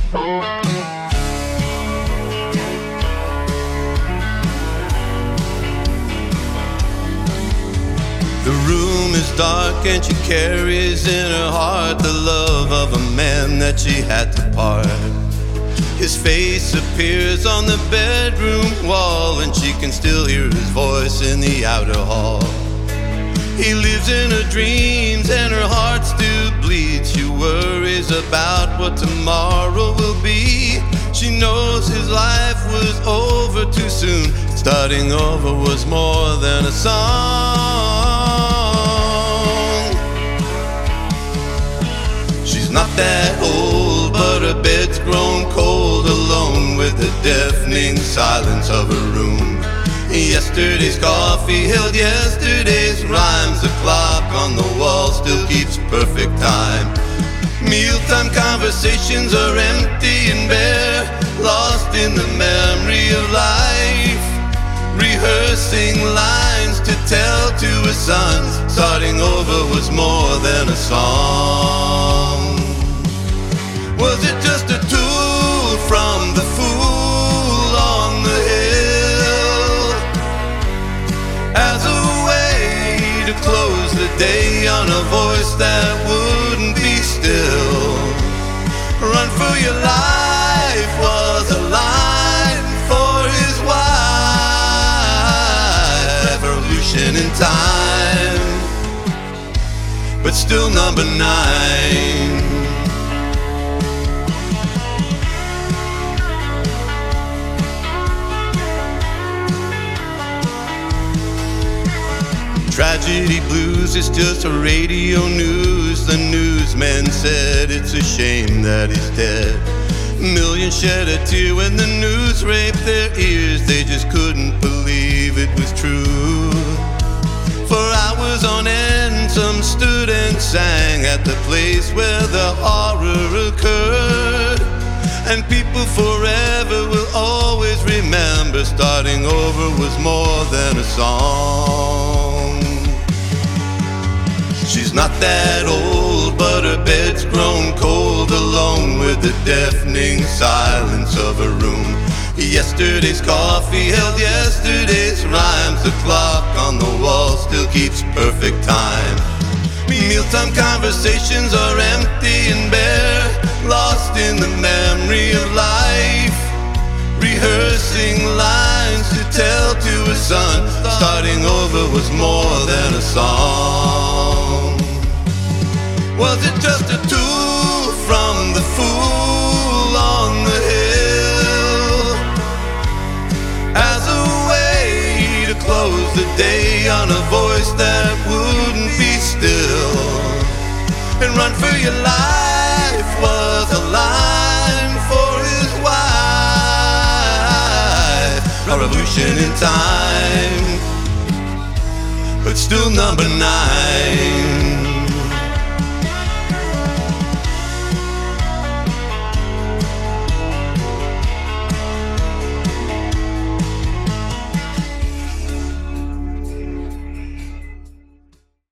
The room is dark and she carries in her heart the love of a man that she had to part. His face appears on the bedroom wall and she can still hear his voice in the outer hall. He lives in her dreams and her heart still bleeds. She worries about what tomorrow will be. She knows his life was over too soon. Starting over was more than a song. She's not that old, but her bed's grown cold, alone with the deafening silence of her room. Yesterday's coffee held yesterday's rhymes. The clock on the wall still keeps perfect time. Mealtime conversations are empty and bare, lost in the memory of life. Rehearsing lines to tell to her sons. Starting over was more than a song. Was it just a tool from the fool on the hill, as a way to close the day on a voice that wouldn't be still? Run for your life was a line for his wife. Revolution in time, but still number 9. Tragedy blues is just a radio news. The newsmen said it's a shame that he's dead. Millions shed a tear when the news raped their ears. They just couldn't believe it was true. For hours on end, some stood and sang at the place where the horror occurred. And people forever will always remember starting over was more than a song. She's not that old, but her bed's grown cold, alone with the deafening silence of her room. Yesterday's coffee held yesterday's rhymes. The clock on the wall still keeps perfect time. Mealtime conversations are empty and bare, lost in the memory of life. Rehearsing lines to tell to her son. Starting over was more than a song. Was it just a tool from the fool on the hill, as a way to close the day on a voice that wouldn't be still? And run for your life was a line for his wife. Revolution in time, but still number 9.